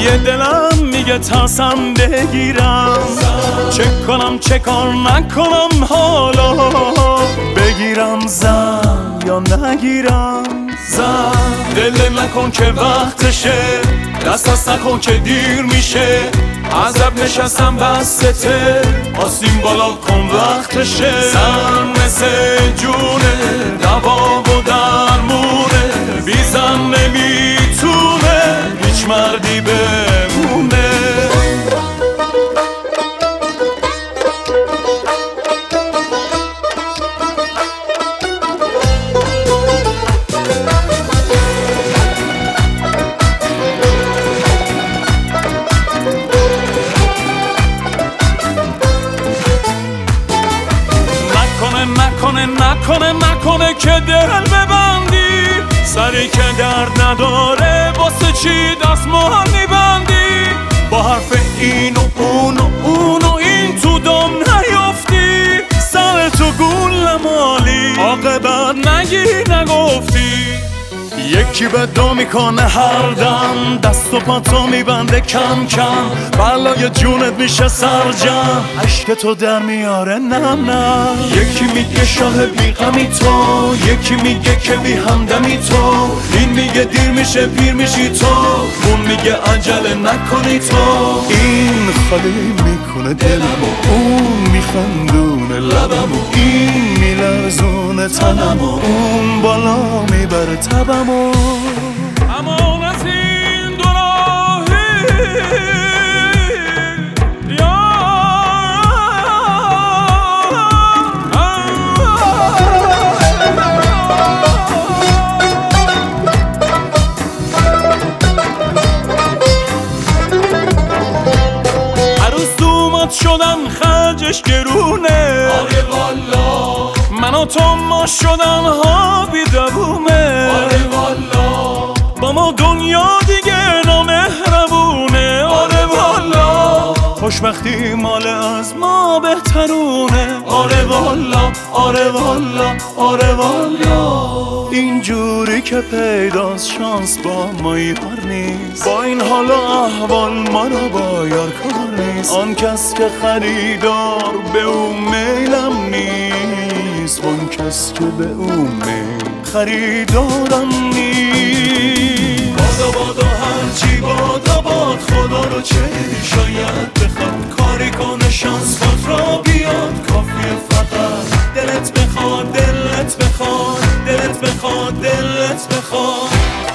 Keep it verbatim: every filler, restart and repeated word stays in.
یه دلم میگه ترسم بگیرم، چه کنم چه کار نکنم حالا، بگیرم زن یا نگیرم زن. دل نکن که وقتشه، دست دست نکن که دیر میشه، عذب نشستم بستته، آسیم بالا کن وقتشه. زن مثل جونه، دوا و درمونه، بی زن نمیتونه هیچ مردی بمونه. نکنه نکنه نکنه که دل ببندی، سری که درد نداره واسه چی دستمال میبندی؟ با حرف این و اون و اون و این تو دم نیافتی، سر تو گول نمالی عاقبت نگی نگفتی. یکی بدو میکنه هر دم، دست و پاتو میبنده کم کم، بلای جونت میشه سرجم، عشق تو در میاره نم نم. یکی میگه شاه بی غمی تو، یکی میگه که بی همدمی تو، این میگه دیر میشه پیر میشی تو، اون میگه عجله نکنی تو. این خالی میکنه دلمو، اون میخندونه لبمو، این میلرزونه تنمو، اون بالا میبره تبمو. امان از این دو راهی عروس دومات شدن خرجش گرونه، آره والا من و تو ما شدن ها بی دوومه، آره والا با ما دنیا دیگه نامهربونه، آره والا خوشبختی مال از ما بهترونه، آره والا آره والا آره والا. اینجوری که پیداست شانس با ما یار نیست، با این حال و احوال ما رو با یار کار نیست، آن کس که خریدار به اون میلم نیست، وان کس که به اون میل خریدارم نیست. بادا بادا هرچی بادا باد، خدا رو چه دیدی شاید بخواد، کاری کنه شانس خود را بیاد، کافیه فقط دلت بخواد دلت بخواد دلت بخواد دلت بخواد.